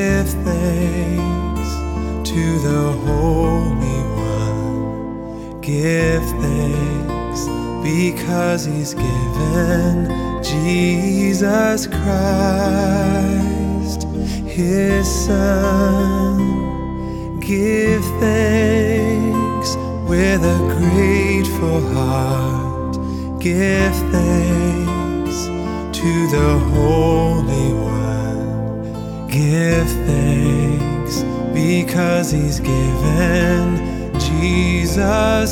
Give thanks to the Holy One. Give thanks because He's given Jesus Christ, His Son. Give thanks with a grateful heart. Give thanks to the Holy One. Give thanks because He's given Jesus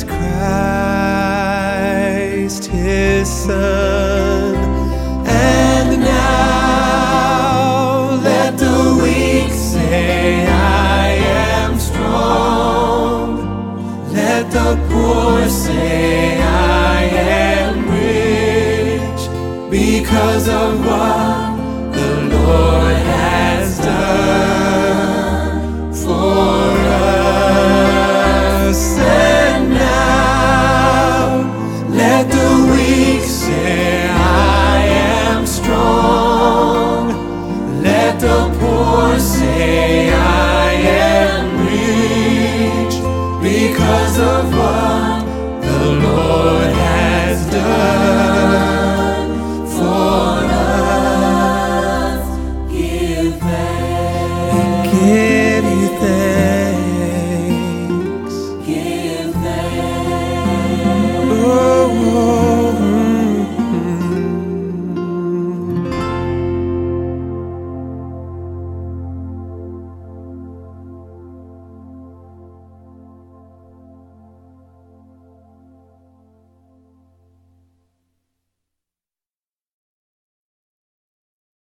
Christ, His Son. And now let the weak say, I am strong. Let the poor say, I am rich, because of what the Lord has done for us. And now let the weak say, I am strong. Let the poor say, I am rich, because of what the Lord has done for us. Give thanks.